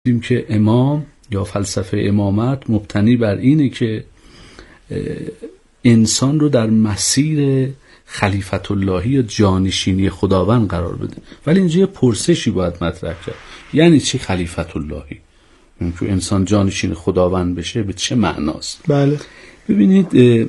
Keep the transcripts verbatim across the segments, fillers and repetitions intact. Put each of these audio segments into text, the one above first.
دیدیم که امام یا فلسفه امامت مبتنی بر اینه که انسان رو در مسیر خلیفت اللهی یا جانشینی خداوند قرار بده. ولی اینجا یه پرسشی باید مطرح کرد، یعنی چی خلیفت اللهی؟ یعنی که انسان جانشین خداوند بشه به چه معناست؟ بله. ببینید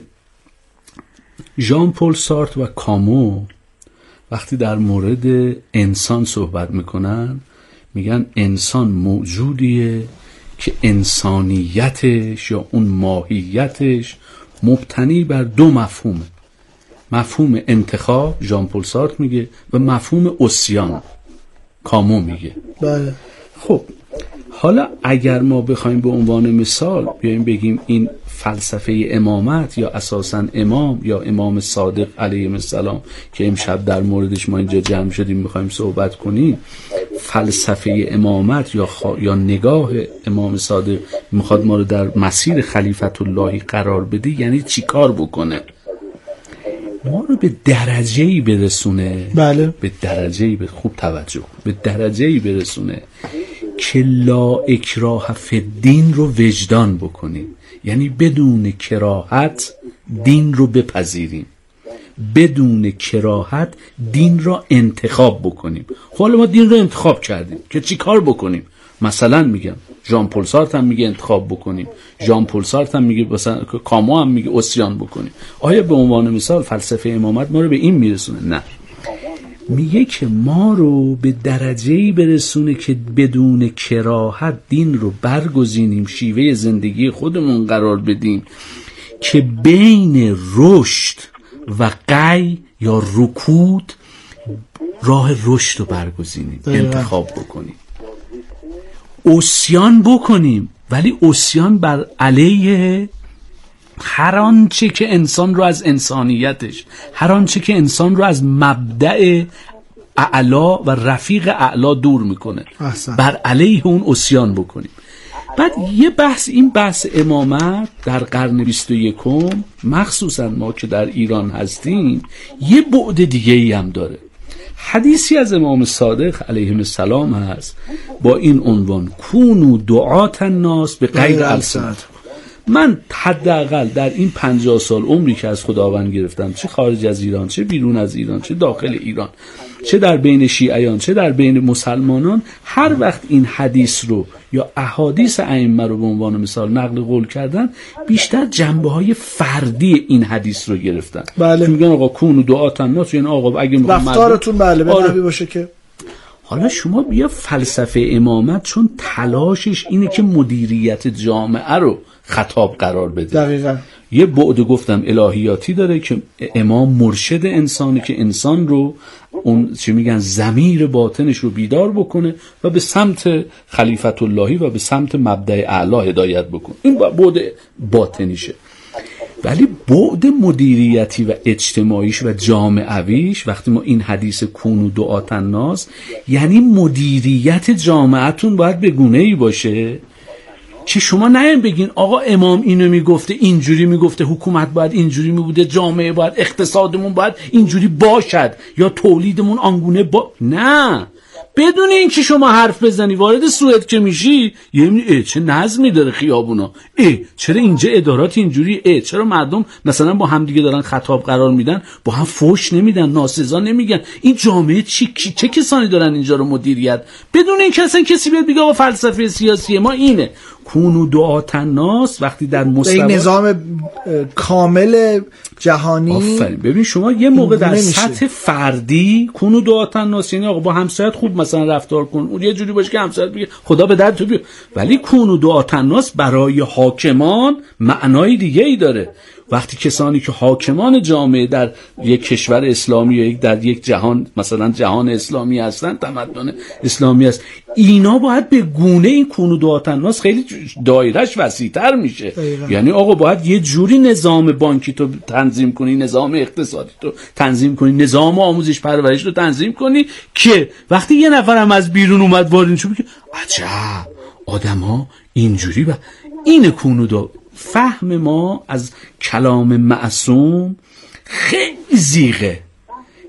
ژان پل سارتر و کامو وقتی در مورد انسان صحبت میکنن میگن انسان موجودیه که انسانیتش یا اون ماهیتش مبتنی بر دو مفهومه، مفهوم انتخاب ژان پل سارتر میگه و مفهوم عصیان کامو میگه. بله. خب حالا اگر ما بخوایم به عنوان مثال بیایم بگیم این فلسفه امامت یا اساساً امام یا امام صادق علیه السلام که امشب در موردش ما اینجا جمع شدیم میخوایم صحبت کنیم، فلسفه امامت یا, خ... یا نگاه امام صادق میخواد ما رو در مسیر خلیفت اللهی قرار بده، یعنی چی کار بکنه؟ ما رو به درجه‌ای برسونه. بله. به درجه‌ای به خوب توجه به درجه‌ای برسونه که لا اکراه فی الدین رو وجدان بکنیم، یعنی بدون کراهت دین رو بپذیریم، بدون کراهت دین را انتخاب بکنیم. خب حالا ما دین رو انتخاب کردیم که چی کار بکنیم؟ مثلا میگم ژان پل سارتر هم میگه انتخاب بکنیم، ژان پل سارتر هم میگه، مثلا کامو هم میگه عصیان بکنیم. آیا به عنوان مثال فلسفه امامت ما رو به این میرسونه؟ نه، میگه که ما رو به درجه‌ای برسونه که بدون کراهت دین رو برگزینیم، شیوه زندگی خودمون قرار بدیم که بین رشد و قی یا رکود راه رشد رو برگزینیم، انتخاب بکنیم، عصیان بکنیم، ولی عصیان بر علیه هر آنچه که انسان رو از انسانیتش، هر آنچه که انسان رو از مبدأ اعلا و رفیق اعلا دور میکنه، احسن. بر علیه اون عصیان بکنیم. بعد یه بحث، این بحث امامت در قرن بیست و یکم مخصوصا ما که در ایران هستیم یه بعد دیگه ای هم داره. حدیثی از امام صادق علیه السلام هست با این عنوان کونوا دعاة الناس به غیر السنت. من حداقل در این پنجاه سال عمری که از خداوند گرفتم، چه خارج از ایران، چه بیرون از ایران، چه داخل ایران، چه در بین شیعیان، چه در بین مسلمانان، هر وقت این حدیث رو یا احادیث ائمه رو به عنوان مثال نقل قول کردن، بیشتر جنبه‌های فردی این حدیث رو گرفتن. بله. میگن آقا کونوا دعاة الناس، یعنی آقا اگه رفتارتون بله به نبی باشه که. حالا شما بیا فلسفه امامت چون تلاشش اینه که مدیریت جامعه رو خطاب قرار بده. دقیقاً. یه بعد گفتم الهیاتی داره که امام مرشد انسانی که انسان رو اون چی میگن ضمیر باطنش رو بیدار بکنه و به سمت خلیفت اللهی و به سمت مبدأ اعلا هدایت بکنه. این بعد باطنیشه. ولی بعد مدیریتی و اجتماعیش و جامعویش وقتی ما این حدیث کونوا دعاة الناس، یعنی مدیریت جامعتون باید به گونه‌ای باشه که شما نیم بگین آقا امام اینو میگفته، اینجوری میگفته، حکومت باید اینجوری میبوده، جامعه باید، اقتصادمون باید اینجوری باشد یا تولیدمون آنگونه با... نه، بدون اینکه شما حرف بزنی وارد سوئد که میشی یه میگی چه نظمی داره خیابونا، ای چرا اینجا ادارات اینجوری، ای چرا مردم مثلا با هم دیگه دارن خطاب قرار میدن، با هم فوش نمیدن، ناسزا نمیگن، این جامعه چی چه کسانی دارن اینجا رو مدیریت، بدون اینکه اصلا کسی بیاد بگه آقا فلسفه سیاسی ما اینه. کونوا دعاة الناس وقتی در مستوی نظام کامل جهانی، آفرین، ببین شما یه موقع در سطح فردی کونوا دعاة الناس یعنی آقا با همسایت خوب مثلا رفتار کن، اون یه جوری باشه که همسایت بگه خدا به درد تو بیاد، ولی کونوا دعاة الناس برای حاکمان معنای دیگه ای داره. وقتی کسانی که حاکمان جامعه در یک کشور اسلامی یا یک در یک جهان مثلا جهان اسلامی هستن، تمدن اسلامی است، اینا باید به گونه این کونوا دعاة الناس خیلی دایرهش وسیع‌تر میشه. یعنی آقا باید یه جوری نظام بانکی تو تنظیم کنی، نظام اقتصادی تو تنظیم کنی، نظام آموزش پرورش رو تنظیم کنی که وقتی یه نفرم از بیرون اومد وارد شد بگه عجب آدما اینجوری با این کونوا دعاة. فهم ما از کلام معصوم خیلی زیغه،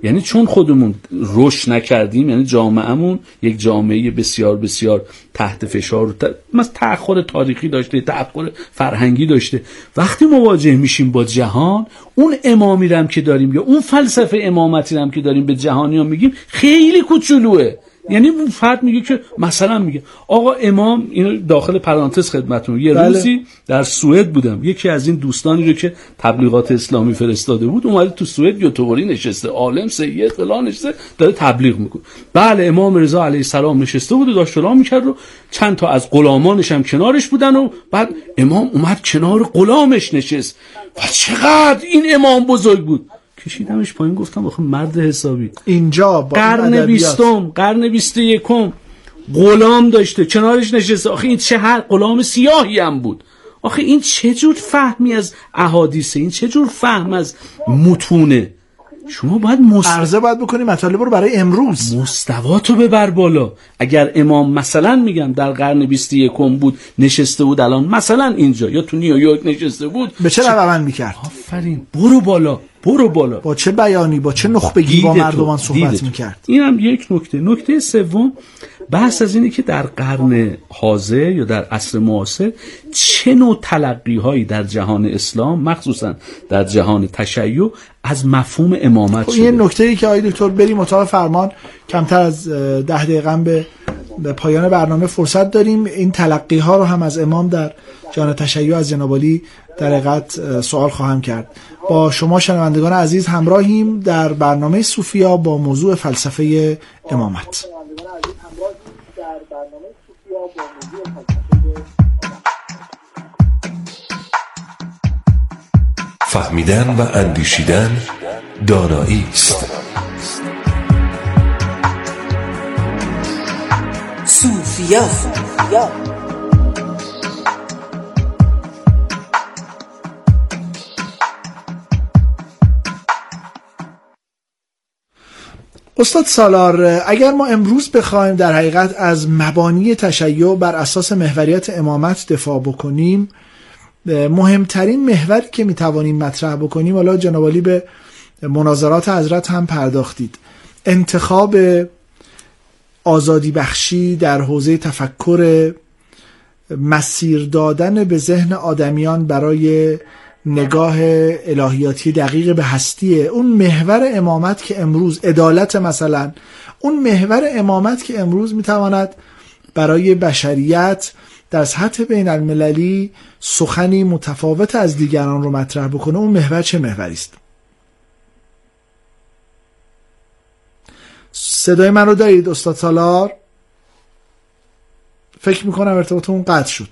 یعنی چون خودمون رشد نکردیم، یعنی جامعهمون یک جامعه بسیار بسیار تحت فشار و مثلا تأخر تاریخی داشته، تأخر فرهنگی داشته، وقتی مواجه میشیم با جهان، اون امامی رم که داریم یا اون فلسفه امامتی رم که داریم به جهانیان میگیم خیلی کوچولوئه. یعنی اون فرد میگه که مثلا میگه آقا امام، اینو داخل پرانتز خدمتتون، یه بله. روزی در سوئد بودم، یکی از این دوستانی رو که تبلیغات اسلامی فرستاده بود اومده تو سوئد یوتوبری نشسته، عالم سید فلان نشسته داره تبلیغ میکنه. بله امام رضا علیه السلام نشسته بود و داشت فلان میکرد و چند تا از غلامانش هم کنارش بودن و بعد امام اومد کنار غلامش نشست و چقدر این امام بزرگ بود. کشیدمش پایین گفتم آخه مرد حسابی، اینجا قرن بیستم قرن بیست و یکم غلام داشته کنارش نشسته، آخه این چه هر غلام سیاهی هم بود، آخه این چه جور فهمی از احادیثه، این چه جور فهم از متونه. شما باید مست... عرضه باید بکنی مطالب رو برای امروز، مستواتو ببر بالا. اگر امام مثلا میگم در قرن بیست و یکم بود نشسته بود الان مثلا اینجا یا تو نیویورک نشسته بود، به چه روند میکرد؟ آفرین، برو بالا برو بالا، با چه بیانی، با چه نخبگی با مردمان صحبت میکرد. این هم یک نکته. نکته سوم بحث از اینه که در قرن حاضر یا در عصر معاصر چه نوع تلقی هایی در جهان اسلام مخصوصا در جهان تشیع از مفهوم امامت شده. این نکته ای که آقای دکتر بریم اتاق فرمان، کمتر از ده دقیقه به به پایان برنامه فرصت داریم، این تلقی ها رو هم از امام در جهان تشیع از جناب عالی در حقیقت سوال خواهم کرد. با شما شنوندگان عزیز همراهیم در برنامه صوفیا با موضوع فلسفه امامت. فهمیدن و اندیشیدن دانایی است. صوفیا. استاد سالار، اگر ما امروز بخوایم در حقیقت از مبانی تشیع بر اساس محوریت امامت دفاع بکنیم، مهمترین محوری که میتوانیم مطرح بکنیم، حالا جناب عالی به مناظرات حضرت هم پرداختید، انتخاب آزادی بخشی در حوزه تفکر، مسیر دادن به ذهن آدمیان برای نگاه الهیاتی دقیق به هستی، اون محور امامت که امروز عدالت مثلا، اون محور امامت که امروز میتواند برای بشریت در سطح بین المللی سخنی متفاوت از دیگران رو مطرح بکنه، اون محور چه محوری است؟ صدای من رو دارید استاد سالار؟ فکر میکنم ارتباطمون قطع شد.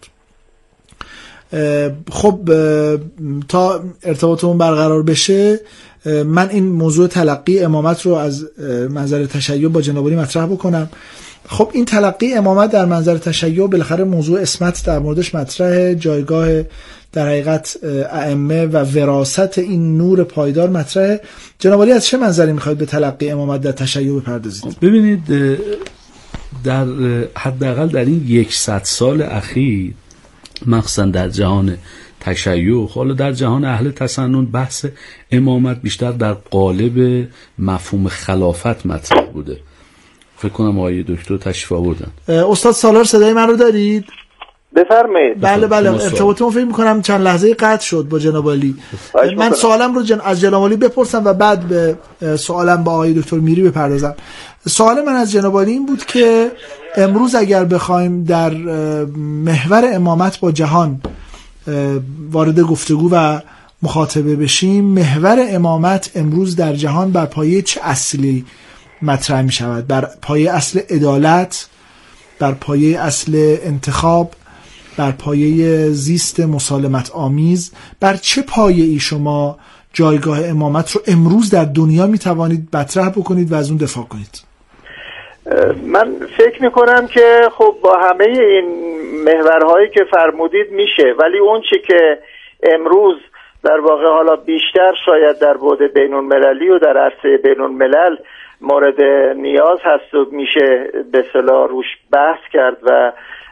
خب تا ارتباطمون برقرار بشه من این موضوع تلقی امامت رو از منظر تشیع با جناب عالی مطرح بکنم. خب این تلقی امامت در منظر تشیع بالاخره موضوع اسمت در موردش مطرح، جایگاه در حقیقت ائمه و وراثت این نور پایدار مطرح. جناب عالی از چه منظری میخواید به تلقی امامت در تشیع بپردازید؟ ببینید در حداقل در این یکصد سال اخیر مخصوصا در جهان تشیع، حالا در جهان اهل تسنن، بحث امامت بیشتر در قالب مفهوم خلافت مطرح بوده. فکر کنم آقای دکتر تشریف آوردن. استاد سالار صدای من رو دارید؟ بفرمایید. بله بله، ارتباطمون فکر می‌کنم چند لحظه قطع شد با جناب عالی. من سوالم رو جن... از جناب عالی بپرسم و بعد به سوالم با آقای دکتر میری بپردازم. سوال من از جناب عالی این بود که امروز اگر بخوایم در محور امامت با جهان وارد گفتگو و مخاطبه بشیم، محور امامت امروز در جهان بر پایه چه اصلی مطرح می شود؟ بر پایه اصل عدالت، بر پایه اصل انتخاب، بر پایه زیست مسالمت آمیز، بر چه پایه ای شما جایگاه امامت رو امروز در دنیا می توانید مطرح بکنید و از اون دفاع کنید؟ من فکر می کنم که خب با همه این محورهایی که فرمودید میشه، ولی اون چی که امروز در واقع حالا بیشتر شاید در بعد بین المللی و در عرصه بین الملل مورد نیاز هست و میشه به اصطلاح روش بحث کرد و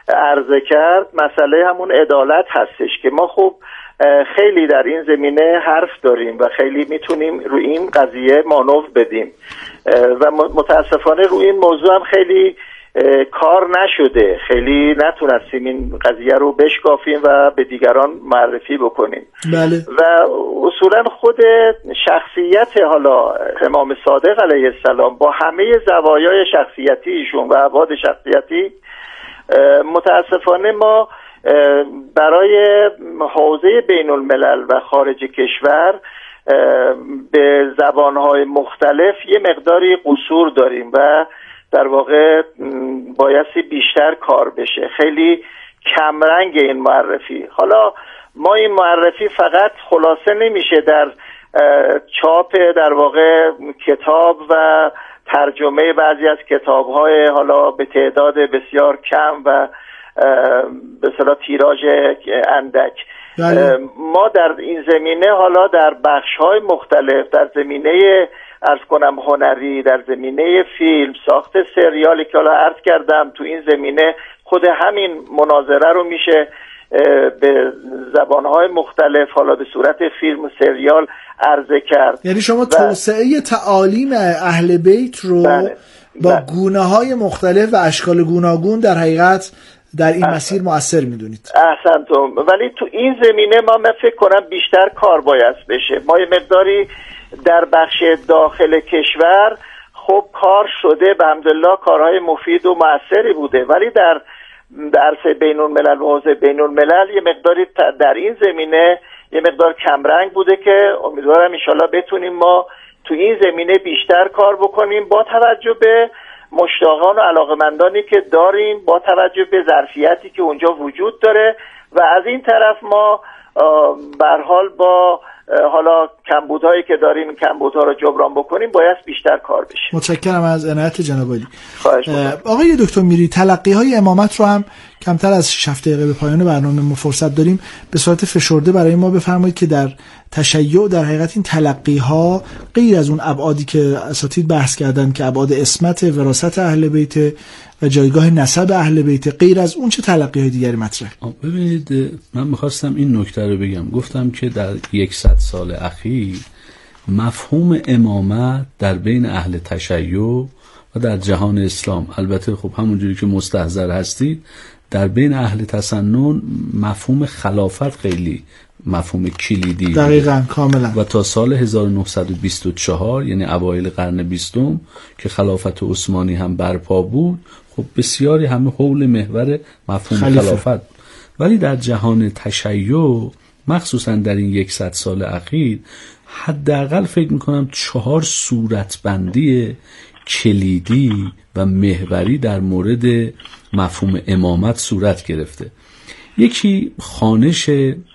عرضه کرد مسئله همون عدالت هستش که ما خب خیلی در این زمینه حرف داریم و خیلی میتونیم روی این قضیه مانور بدیم و متاسفانه روی این موضوع هم خیلی کار نشده، خیلی نتونستیم این قضیه رو بشکافیم و به دیگران معرفی بکنیم. بله. و اصولا خود شخصیت حالا امام صادق علیه السلام با همه زوایای شخصیتی ایشون و ابعاد شخصیتی متاسفانه ما برای حوزه بین الملل و خارج کشور به زبانهای مختلف یه مقداری قصور داریم و در واقع بایستی بیشتر کار بشه. خیلی کمرنگ این معرفی. حالا ما این معرفی فقط خلاصه نمیشه در چاپ در واقع کتاب و ترجمه بعضی از کتاب‌های حالا به تعداد بسیار کم و به اصطلاح تیراژ اندک. ما در این زمینه حالا در بخش‌های مختلف در زمینه عرض کنم هنری، در زمینه فیلم، ساخت سریالی که حالا عرض کردم، تو این زمینه خود همین مناظره رو میشه به زبانهای مختلف حالا به صورت فیلم و سریال عرضه کرد. یعنی شما توسعه تعالیم اهل بیت رو بله. با بله. گونه‌های مختلف و اشکال گوناگون در حقیقت در این مسیر مؤثر میدونید. احسنتم. ولی تو این زمینه ما من فکر کنم بیشتر کار باید بشه. ما یه مقداری در بخش داخل کشور خب کار شده، به الحمدلله کارهای مفید و مؤثری بوده، ولی در عرصه بین الملل و حوزه بین الملل یه مقداری در این زمینه یه مقدار کمرنگ بوده که امیدوارم انشالله بتونیم ما تو این زمینه بیشتر کار بکنیم با توجه به مشتاقان و علاقمندانی که داریم، با توجه به ظرفیتی که اونجا وجود داره و از این طرف ما به هر حال با حالا کمبودهایی که داریم این کمبودها رو جبران بکنیم باید بیشتر کار بشه. متشکرم از عنایت جناب عالی. خواهش می‌کنم. آقای دکتر میری، تلقی های امامت رو هم کمتر از شش دقیقه به پایان برنامه ما فرصت داریم، به صورت فشرده برای ما بفرمایید که در تشیع در حقیقت این تلقی ها غیر از اون ابعادی که اساتید بحث کردن که ابعاد عصمت، وراثت اهل بیت و جایگاه نسب اهل بیت، غیر از اون چه تلقی های دیگری مطرح؟ ببینید من می‌خواستم این نکته رو بگم. گفتم که در صد سال اخیر مفهوم امامت در بین اهل تشیع و در جهان اسلام، البته خب همونجوری که مستحضر هستید در بین اهل تسنن مفهوم خلافت خیلی مفهوم کلیدی دقیقاً کاملا و تا سال هزار و نهصد و بیست و چهار یعنی اوایل قرن بیستم که خلافت عثمانی هم برپا بود، خب بسیاری همه حول محور مفهوم خلیفه. خلافت. ولی در جهان تشیع مخصوصا در این صد سال اخیر حداقل فکر میکنم چهار صورتبندی کلیدی و محوری در مورد مفهوم امامت صورت گرفته. یکی خوانش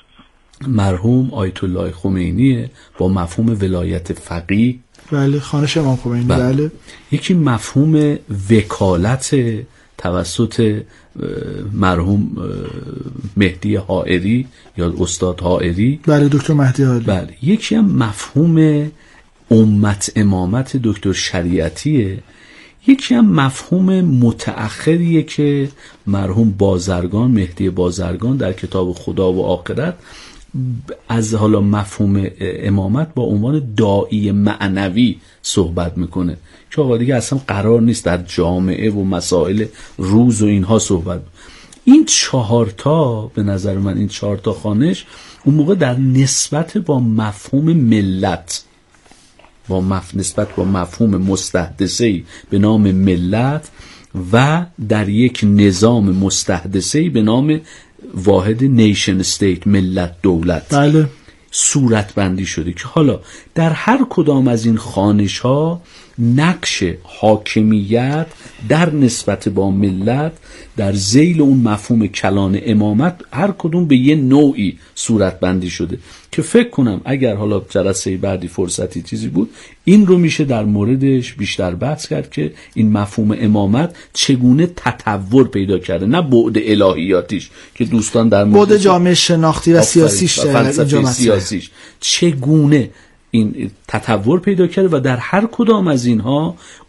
مرحوم آیت الله خمینی با مفهوم ولایت فقیه. بله، خوانش امام خمینی. بله. بله. یکی مفهوم وکالت توسط مرحوم مهدی حائری یا استاد حائری. بله، دکتر مهدی حائری. بله. یکی هم مفهوم امت امامت دکتر شریعتیه. یکی هم مفهوم متأخریه که مرحوم بازرگان مهدی بازرگان در کتاب خدا و آخرت از حالا مفهوم امامت با عنوان داعی معنوی صحبت میکنه که آقا دیگه اصلا قرار نیست در جامعه و مسائل روز و اینها صحبت. این چهارتا به نظر من این چهارتا خوانش اون موقع در نسبت با مفهوم ملت با مف... نسبت با مفهوم مستحدثه‌ای به نام ملت و در یک نظام مستحدثه‌ای به نام واحد نیشن استیت، ملت دولت، بله، صورت بندی شده که حالا در هر کدام از این خوانش ها نقش حاکمیت در نسبت با ملت در ذیل اون مفهوم کلان امامت هر کدوم به یه نوعی صورت بندی شده که فکر کنم اگر حالا جلسه بعدی فرصتی چیزی بود این رو میشه در موردش بیشتر بحث کرد که این مفهوم امامت چگونه تطور پیدا کرده، نه بعد الهیاتیش که دوستان در مورد بعد جامعه شناختی و سیاسیش فلسفه سیاسیش چگونه این تطور پیدا کرده و در هر کدام از اینها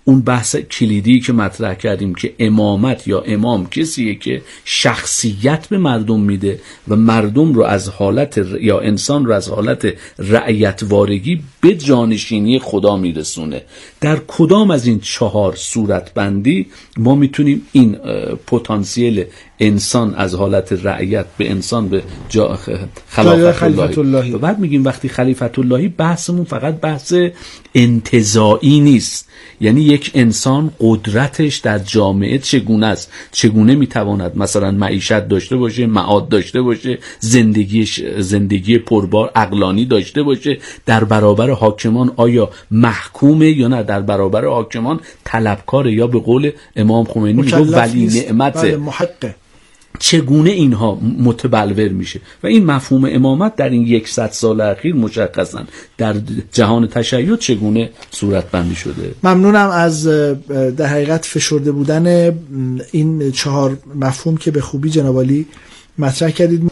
اون بحث کلیدی که مطرح کردیم که امامت یا امام کسیه که شخصیت به مردم میده و مردم رو از حالت یا انسان رو از حالت رعیت وارگی به جانشینی خدا میرسونه. در کدام از این چهار صورت بندی ما میتونیم این پتانسیل انسان از حالت رعیت به انسان به جا خلافت خلیفت اللهی و بعد میگیم وقتی خلیفت اللهی بحثمون فقط بحث انتزاعی نیست، یعنی یک انسان قدرتش در جامعه چگونه است، چگونه میتواند مثلا معیشت داشته باشه، معاد داشته باشه، زندگیش زندگی پربار عقلانی داشته باشه، در برابر حاکمان آیا محکومه یا نه، در برابر حاکمان طلبکاره یا به قول امام خمینی میگه ولی نعمت محقه. چگونه اینها متبلور میشه و این مفهوم امامت در این یکصد سال اخیر مشخصا در جهان تشیع چگونه صورت بندی شده. ممنونم از در حقیقت فشرده بودن این چهار مفهوم که به خوبی جناب عالی مطرح کردید.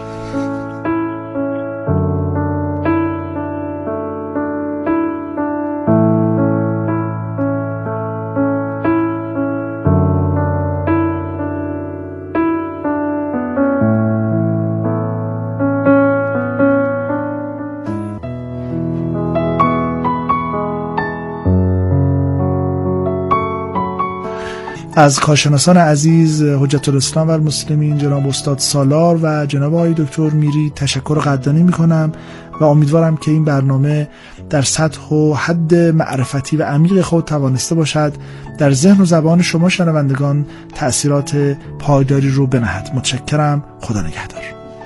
از کارشناسان عزیز حجت الاسلام و المسلمین جناب استاد سالار و جناب آقای دکتر میری تشکر قدردانی میکنم و امیدوارم که این برنامه در سطح و حد معرفتی و عمیق خود توانسته باشد در ذهن و زبان شما شنوندگان تأثیرات پایداری رو بنهد. متشکرم. خدا نگهدار.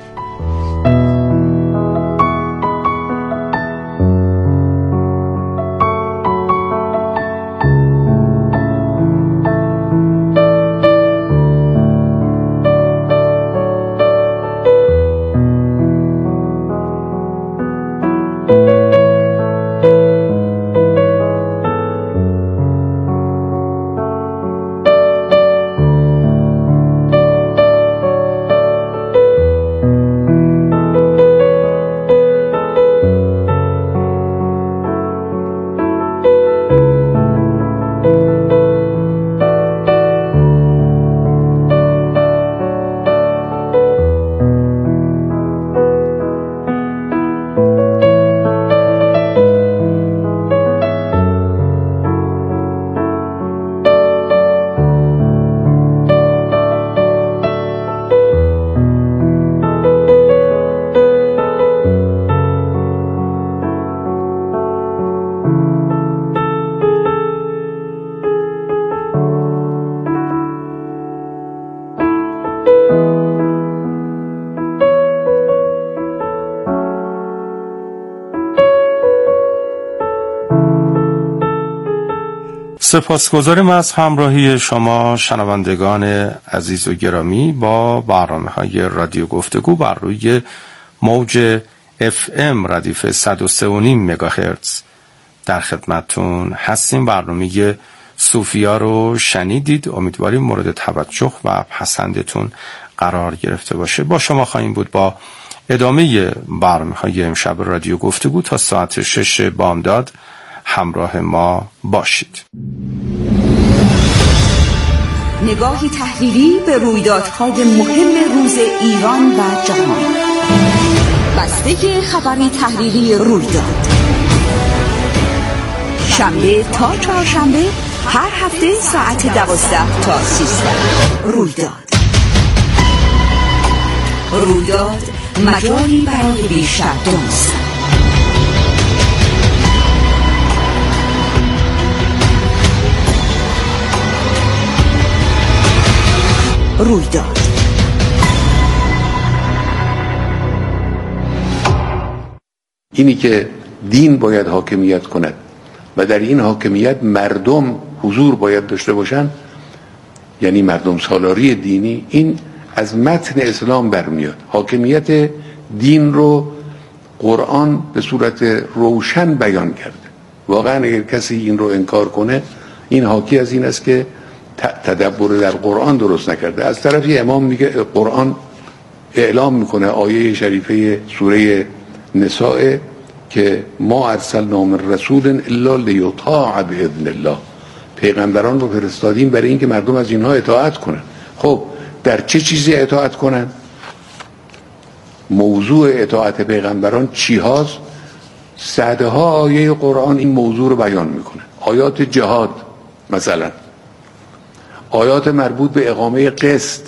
سپاسگزاریم از همراهی شما شنوندگان عزیز و گرامی با برنامه‌های رادیو گفتگو بر روی موج اف ام ردیف صد و سه و نیم مگاهرتز در خدمتتون هستیم. برنامه صوفیا رو شنیدید، امیدواریم مورد توجه و پسندتون قرار گرفته باشه. با شما خواهیم بود با ادامه برنامه‌های امشب رادیو گفتگو تا ساعت شش بامداد. همراه ما باشید. نگاهی تحلیلی به رویدادهای مهم روز ایران و جهان. بسته خبری تحلیلی رویداد. شنبه تا چهارشنبه هر هفته ساعت دوازده تا سیزده. رویداد. رویداد مجالی برای بیشتر دانستن. رویداد. اینی که دین باید حاکمیت کند و در این حاکمیت مردم حضور باید داشته باشن، یعنی مردم سالاری دینی، این از متن اسلام برمیاد. حاکمیت دین رو قرآن به صورت روشن بیان کرده. واقعا اگر کسی این رو انکار کنه، این حاکی از این است که تدبر در قرآن درست نکرده. از طرفی امام میگه قرآن اعلام میکنه آیه شریفه سوره نساء که ما ارسلنا من رسول الا لیطاع باذن الله، پیغمبران رو فرستادیم برای اینکه مردم از اینها اطاعت کنن. خب در چه چیزی اطاعت کنن؟ موضوع اطاعت پیغمبران چی هاست؟ صدها آیه قرآن این موضوع رو بیان میکنه. آیات جهاد مثلا، آیات مربوط به اقامه قسط،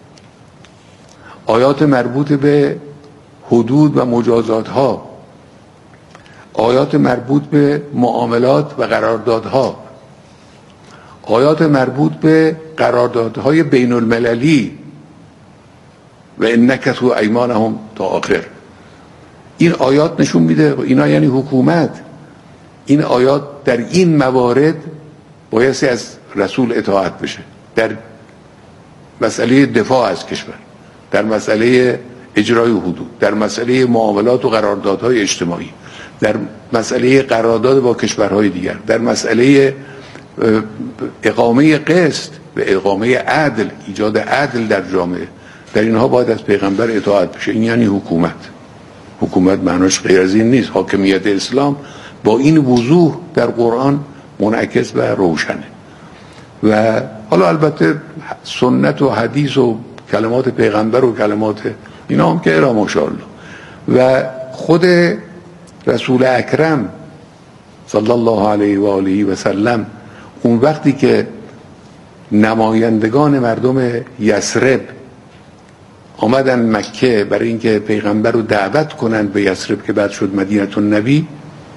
آیات مربوط به حدود و مجازات ها، آیات مربوط به معاملات و قراردادها، آیات مربوط به قراردادهای بین المللی و ان نکثوا ایمانهم تا آخر. این آیات نشون میده اینا یعنی حکومت. این آیات در این موارد بایستی از رسول اطاعت بشه، در مسئله دفاع از کشور، در مسئله اجرای حدود، در مسئله معاملات و قراردادهای اجتماعی، در مسئله قرارداد با کشورهای دیگر، در مسئله اقامه قسط و اقامه عدل، ایجاد عدل در جامعه، در اینها باید از پیغمبر اطاعت بشه. این یعنی حکومت. حکومت معناش غیر از این نیست. حاکمیت اسلام با این وضوح در قرآن منعکس و روشنه. و حالا البته سنت و حدیث و کلمات پیغمبر و کلمات اینا هم که الا ماشاءالله. و خود رسول اکرم صلی الله علیه و آله و سلم اون وقتی که نمایندگان مردم یثرب آمدن مکه برای اینکه پیغمبر رو دعوت کنند به یثرب که بعد شد مدینه النبی،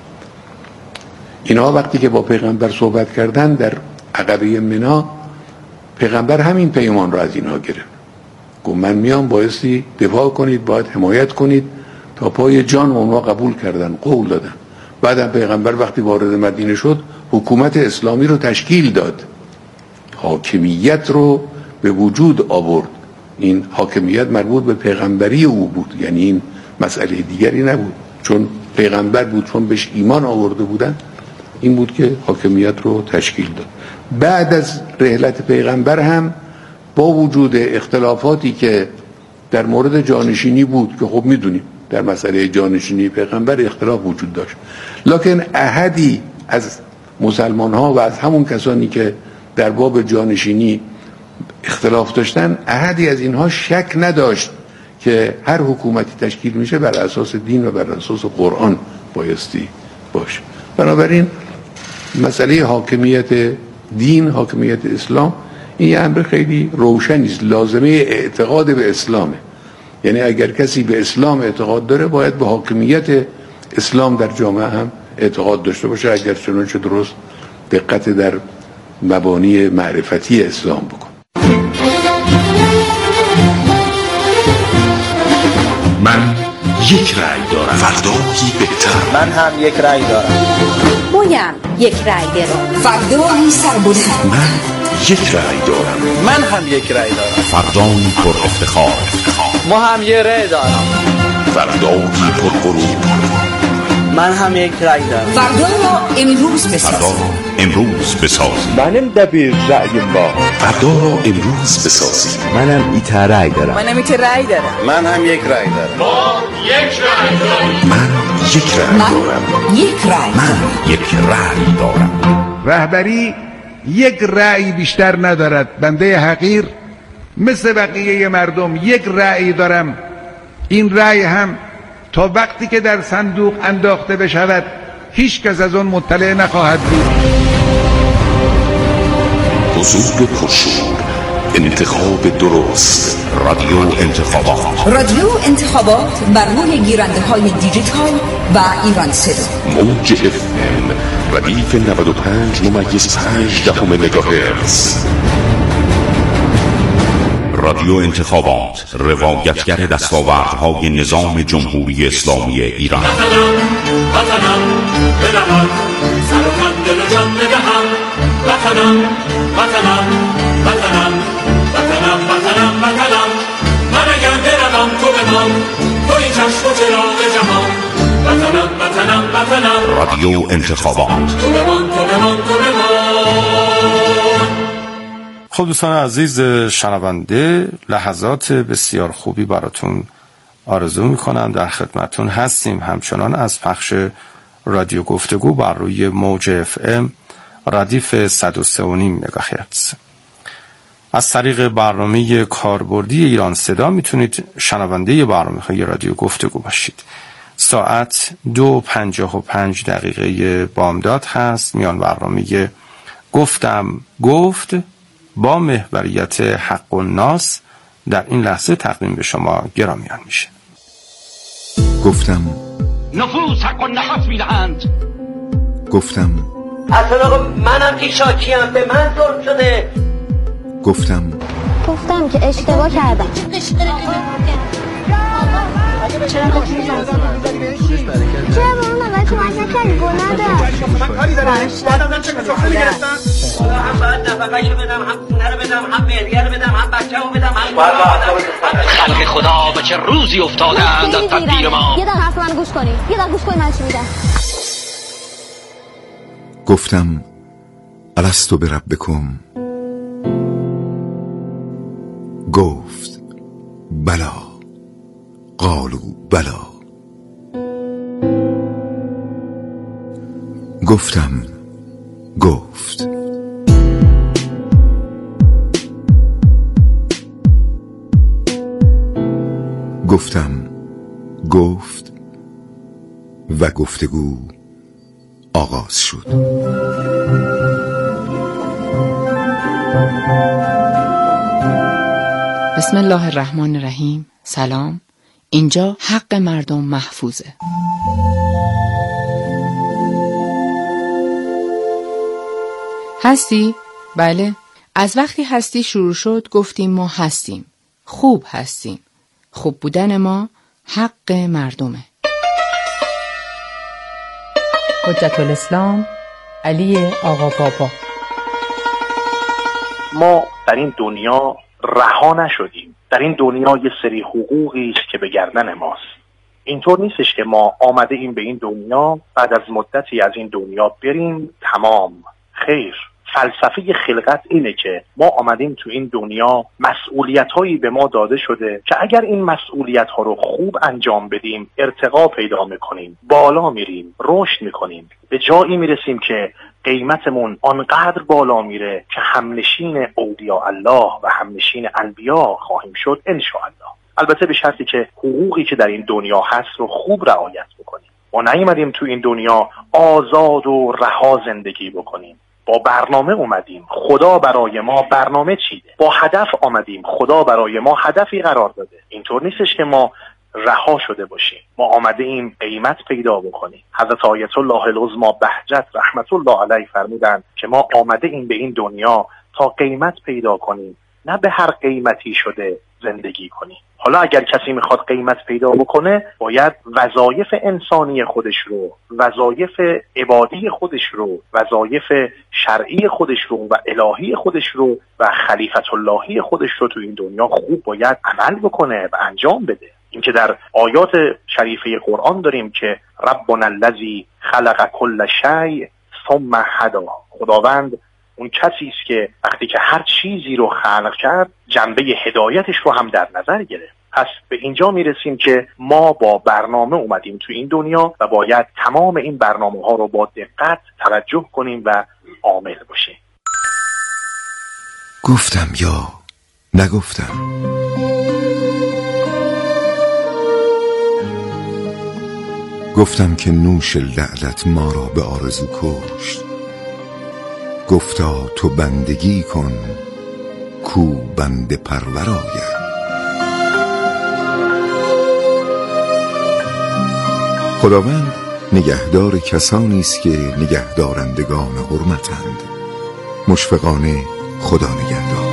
اینها وقتی که با پیغمبر صحبت کردن در عقبه منی، پیغمبر همین پیمان رو از اینها گرفت. گفت من میام بایستی دفاع کنید، باید حمایت کنید تا پای جان. اونها قبول کردن، قول دادن. بعدم پیغمبر وقتی وارد مدینه شد حکومت اسلامی رو تشکیل داد، حاکمیت رو به وجود آورد. این حاکمیت مربوط به پیغمبری او بود، یعنی این مسئله دیگری نبود. چون پیغمبر بود، چون بهش ایمان آورده بودن، این بود که حاکمیت رو تشکیل داد. بعد از رحلت پیغمبر هم با وجود اختلافاتی که در مورد جانشینی بود که خب میدونیم در مسئله جانشینی پیغمبر اختلاف وجود داشت، لکن احدی از مسلمان ها و از همون کسانی که در باب جانشینی اختلاف داشتن، احدی از اینها شک نداشت که هر حکومتی تشکیل میشه بر اساس دین و بر اساس قرآن بایستی باشه. بنابراین مسئله حاکمیت دین، حاکمیت اسلام، این یه امر خیلی روشنی است. لازمه اعتقاد به اسلامه. یعنی اگر کسی به اسلام اعتقاد داره باید به حاکمیت اسلام در جامعه هم اعتقاد داشته باشه، اگر چنانچه درست دقت در مبانی معرفتی اسلام بکن. من یک رأی دارم، فردایی بهتر. من هم یک رأی دارم. مویم یک رأی دارم. فردایی سربلند. من یک رأی دارم. من هم یک رأی دارم. فردایی پر افتخار. ما هم یک رأی دارم. فردایی پر غرور. من هم یک رأی دارم. فردا را امروز بسازیم. فردا را امروز بسازیم. منم دبیر رأی با. فردا را امروز بسازیم. منم ایت رأی دارم. منم ایت رأی دارم. من هم یک رأی دارم. ما یک رأی داریم. من یک رأی دارم. یک رأی. من یک رأی دارم. رهبری یک رأی بیشتر ندارد. بنده حقیر مثل بقیه مردم یک رأی دارم. این رأی هم تا وقتی که در صندوق انداخته بشود هیچ کس از آن مطلع نخواهد بود. حضور پرشور، انتخاب درست، رادیو انتخابات. رادیو انتخابات بر روی گیرنده های دیجیتال و ایران صدا. موج اف ام ردیف نود و پنج ممیز پنج دهم مگاهرتز. رادیو انتخابات، روایتگر دستاوردهای نظام جمهوری اسلامی ایران. وطنم وطنم بدهم سر و تن دل و جان بدهم. وطنم وطنم وطنم وطنم وطنم وطنم من اگر بروم تو بمان، توی چشم و چراغ جهان. وطنم وطنم وطنم رادیو انتخابات. تو بمان تو بمان تو بمان. خب دوستان عزیز شنونده، لحظات بسیار خوبی براتون آرزو میکنم. در خدمتون هستیم همچنان از پخش رادیو گفتگو بر روی موج اف ام ردیف صد و سه و نیم مگاهرتز. از طریق برنامه کاربردی ایران صدا میتونید شنونده برنامه‌های رادیو گفتگو باشید. ساعت دو پنجاه و پنج دقیقه بامداد هست. میان برنامه گفتم گفت با محوریت حق و ناس در این لحظه تقدیم به شما گرامیان میشه. گفتم نفوس حق و نفس میدهند. گفتم اصلا آقا منم که شاکیم، به من ظلم شده. گفتم گفتم که اشتباه کردم. چرا با اون اول کمک نکردی؟ گناه داشت. من کاری دارم. بعدم چه کسافه میگرفتن؟ هم باید نفقهشو بدم، هم خونه رو بدم، هم مهریه رو بدم، هم بچه رو بدم، هم خلق خدا به چه روزی افتادند از تدبیر ما. یه دقیقه حرف منو گوش کنی. یه دقیقه گوش کنی من چی میگم. گفتم الستو بربکم. گفت بلا. قالوا بلا. گفتم گفت. گفتم گفت و گفتگو آغاز شد. بسم الله الرحمن الرحیم. سلام. اینجا حق مردم محفوظه. هستی؟ بله. از وقتی هستی شروع شد گفتیم ما هستیم. خوب هستیم. خوب بودن ما حق مردمه. حجت الاسلام علی آقا بابا. ما در این دنیا رها نشدیم. در این دنیا یه سری حقوقی است که به گردن ماست. اینطور نیستش که ما آمده ایم به این دنیا بعد از مدتی از این دنیا بریم تمام. خیر، فلسفه خلقت اینه که ما آمدیم تو این دنیا مسئولیت‌هایی به ما داده شده که اگر این مسئولیت‌ها رو خوب انجام بدیم ارتقا پیدا می‌کنیم، بالا میریم، رشد می‌کنیم، به جایی میرسیم که قیمتمون آنقدر بالا میره که همنشین اولیاء الله و همنشین انبیا خواهیم شد انشاءالله. البته به شرطی که حقوقی که در این دنیا هست رو خوب رعایت بکنیم. ما نیومدیم تو این دنیا آزاد و رها زندگی بکنیم. با برنامه اومدیم. خدا برای ما برنامه چیده. با هدف آمدیم. خدا برای ما هدفی قرار داده. اینطور نیستش که ما رها شده باشیم. ما آمده ایم قیمت پیدا بکنیم. حضرت آیت الله العظمی بهجت رحمت الله علیه فرمودند که ما آمده ایم به این دنیا تا قیمت پیدا کنیم، نه به هر قیمتی شده زندگی کنیم. حالا اگر کسی میخواد قیمت پیدا بکنه باید وظایف انسانی خودش رو، وظایف عبادی خودش رو، وظایف شرعی خودش رو و الهی خودش رو و خلیفت اللهی خودش رو تو این دنیا خوب باید عمل بکنه و انجام بده. این که در آیات شریفه قرآن داریم که ربنا الذی خلق کل شیء ثم هدی. خداوند اون کسی است که وقتی که هر چیزی رو خلق کرد جنبه هدایتش رو هم در نظر گرفت. پس به اینجا میرسیم که ما با برنامه اومدیم تو این دنیا و باید تمام این برنامه ها رو با دقت توجه کنیم و عامل باشیم. گفتم یا نگفتم. گفتم که نوش لعلت ما را به آرزو کشت. گفتا تو بندگی کن کو بنده پرورآید. خداوند نگهدار کسانی است که نگهدارندگان حرمتند. مشفقانه خدا نگهدار.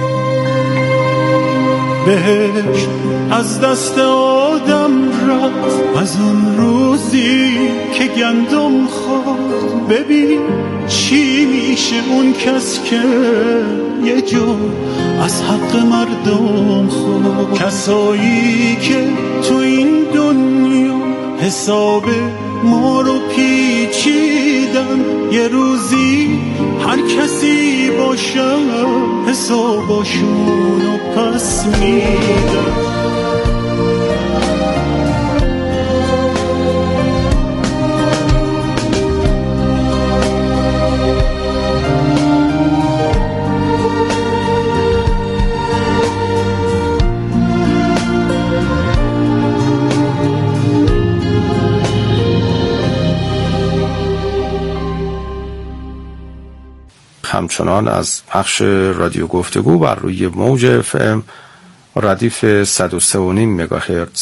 بهشت از دست آدم رفت از اون روزی که گندم خورد. ببین چی میشه اون کس که یه جو از حق مردم خورد. کسایی که تو این دنیا حساب ما رو پیچیدن، یه روزی هر کسی باشه حساباشون رو پس میدن. همچنان از پخش رادیو گفتگو بر روی موج اف ام ردیف صد و سه و نیم مگاهرتز